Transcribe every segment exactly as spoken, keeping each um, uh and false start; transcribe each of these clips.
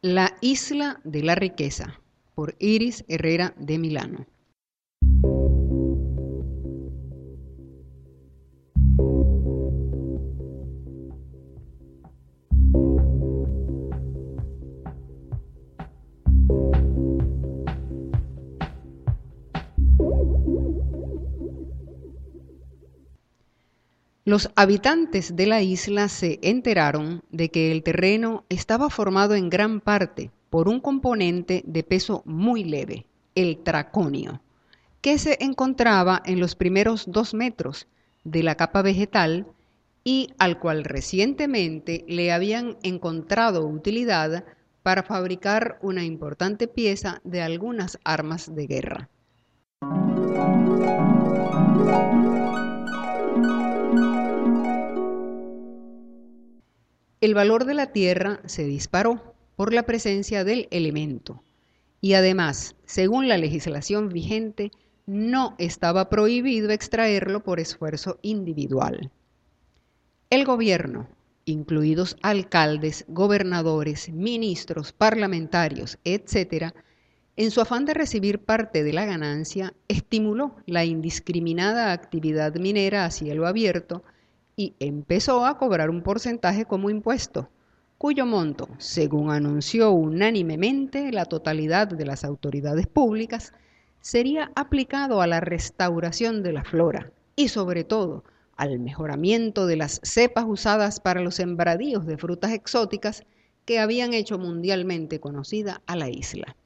La isla de la riqueza, por Iris Herrera de Milano. Los habitantes de la isla se enteraron de que el terreno estaba formado en gran parte por un componente de peso muy leve, el traconio, que se encontraba en los primeros dos metros de la capa vegetal y al cual recientemente le habían encontrado utilidad para fabricar una importante pieza de algunas armas de guerra. El valor de la tierra se disparó por la presencia del elemento y además, según la legislación vigente, no estaba prohibido extraerlo por esfuerzo individual. El gobierno, incluidos alcaldes, gobernadores, ministros, parlamentarios, etcétera, en su afán de recibir parte de la ganancia, estimuló la indiscriminada actividad minera a cielo abierto y empezó a cobrar un porcentaje como impuesto, cuyo monto, según anunció unánimemente la totalidad de las autoridades públicas, sería aplicado a la restauración de la flora y sobre todo al mejoramiento de las cepas usadas para los sembradíos de frutas exóticas que habían hecho mundialmente conocida a la isla.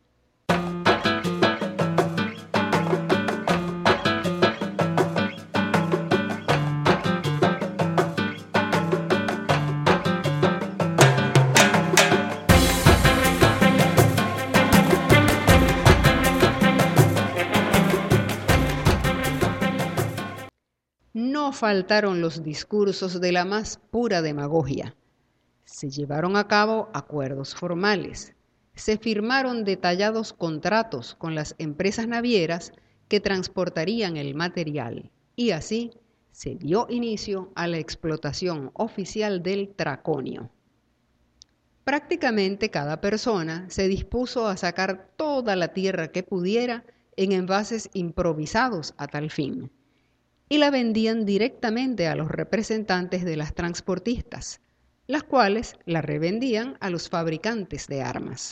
No faltaron los discursos de la más pura demagogia. Se llevaron a cabo acuerdos formales. Se firmaron detallados contratos con las empresas navieras que transportarían el material y así se dio inicio a la explotación oficial del traconio. Prácticamente cada persona se dispuso a sacar toda la tierra que pudiera en envases improvisados a tal fin, y la vendían directamente a los representantes de las transportistas, las cuales la revendían a los fabricantes de armas.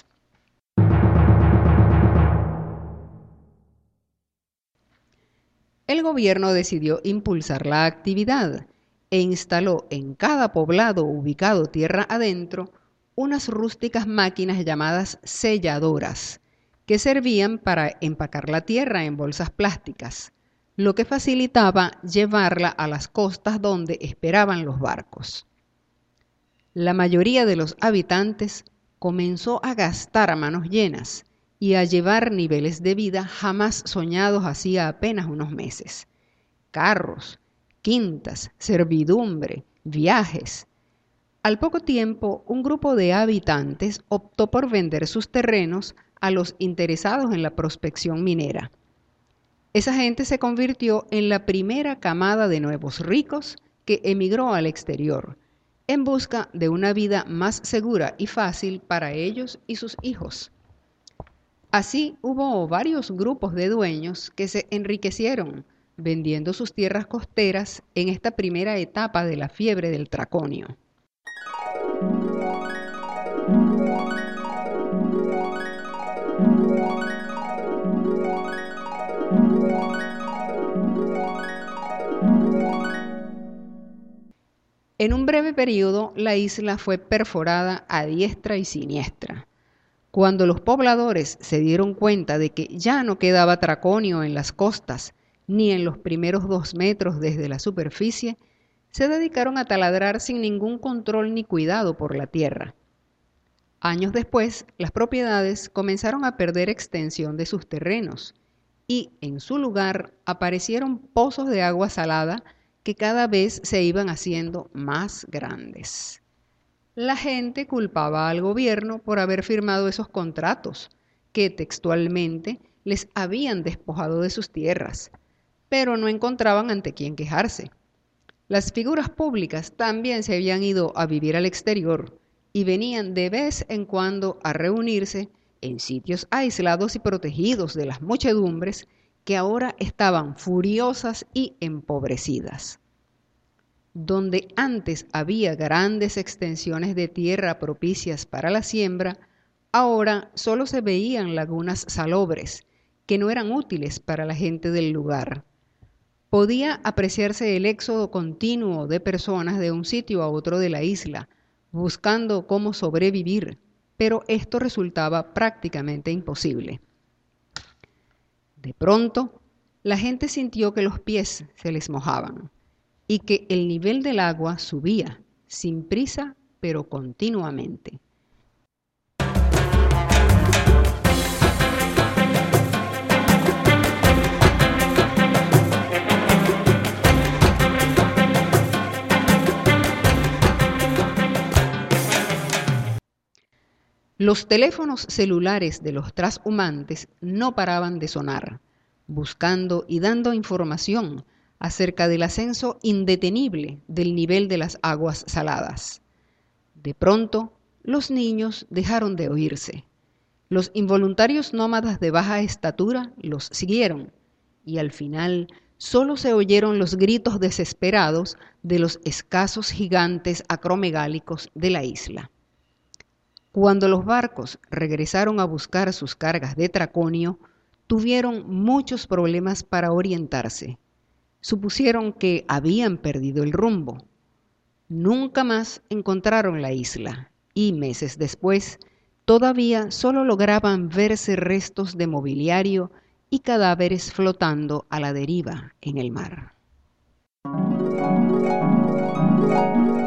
El gobierno decidió impulsar la actividad e instaló en cada poblado ubicado tierra adentro unas rústicas máquinas llamadas selladoras, que servían para empacar la tierra en bolsas plásticas, lo que facilitaba llevarla a las costas donde esperaban los barcos. La mayoría de los habitantes comenzó a gastar a manos llenas y a llevar niveles de vida jamás soñados hacía apenas unos meses. Carros, quintas, servidumbre, viajes. Al poco tiempo, un grupo de habitantes optó por vender sus terrenos a los interesados en la prospección minera. Esa gente se convirtió en la primera camada de nuevos ricos que emigró al exterior, en busca de una vida más segura y fácil para ellos y sus hijos. Así hubo varios grupos de dueños que se enriquecieron vendiendo sus tierras costeras en esta primera etapa de la fiebre del traconio. En un breve periodo, la isla fue perforada a diestra y siniestra. Cuando los pobladores se dieron cuenta de que ya no quedaba traconio en las costas, ni en los primeros dos metros desde la superficie, se dedicaron a taladrar sin ningún control ni cuidado por la tierra. Años después, las propiedades comenzaron a perder extensión de sus terrenos y, en su lugar, aparecieron pozos de agua salada que cada vez se iban haciendo más grandes. La gente culpaba al gobierno por haber firmado esos contratos, que textualmente les habían despojado de sus tierras, pero no encontraban ante quién quejarse. Las figuras públicas también se habían ido a vivir al exterior y venían de vez en cuando a reunirse en sitios aislados y protegidos de las muchedumbres que ahora estaban furiosas y empobrecidas. Donde antes había grandes extensiones de tierra propicias para la siembra, ahora solo se veían lagunas salobres, que no eran útiles para la gente del lugar. Podía apreciarse el éxodo continuo de personas de un sitio a otro de la isla, buscando cómo sobrevivir, pero esto resultaba prácticamente imposible. De pronto, la gente sintió que los pies se les mojaban y que el nivel del agua subía, sin prisa, pero continuamente. Los teléfonos celulares de los trashumantes no paraban de sonar, buscando y dando información acerca del ascenso indetenible del nivel de las aguas saladas. De pronto, los niños dejaron de oírse. Los involuntarios nómadas de baja estatura los siguieron, y al final solo se oyeron los gritos desesperados de los escasos gigantes acromegálicos de la isla. Cuando los barcos regresaron a buscar sus cargas de traconio, tuvieron muchos problemas para orientarse. Supusieron que habían perdido el rumbo. Nunca más encontraron la isla y meses después todavía solo lograban verse restos de mobiliario y cadáveres flotando a la deriva en el mar.